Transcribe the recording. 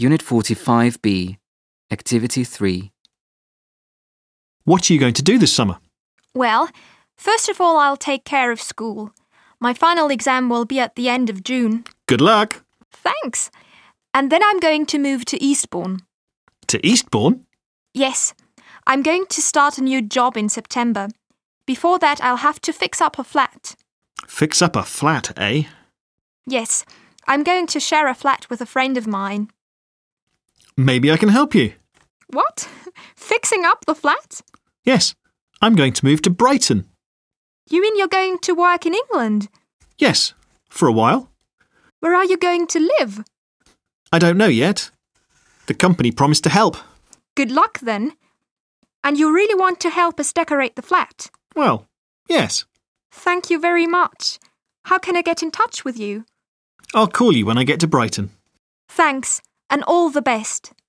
Unit 45B, Activity 3. What are you going to do this summer? Well, first of all, I'll take care of school. My final exam will be at the end of June. Good luck. Thanks. And then I'm going to move to Eastbourne. To Eastbourne? Yes, I'm going to start a new job in September. Before that, I'll have to fix up a flat. Fix up a flat, eh? Yes, I'm going to share a flat with a friend of mine. Maybe I can help you. What? Fixing up the flat? Yes, I'm going to move to Brighton. You mean you're going to work in England? Yes, for a while. Where are you going to live? I don't know yet. The company promised to help. Good luck then. And you really want to help us decorate the flat? Well, yes. Thank you very much. How can I get in touch with you? I'll call you when I get to Brighton. Thanks, and all the best.